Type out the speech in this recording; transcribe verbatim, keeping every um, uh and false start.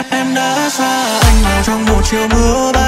Em đã xa anh vào trong một chiều mưa bay.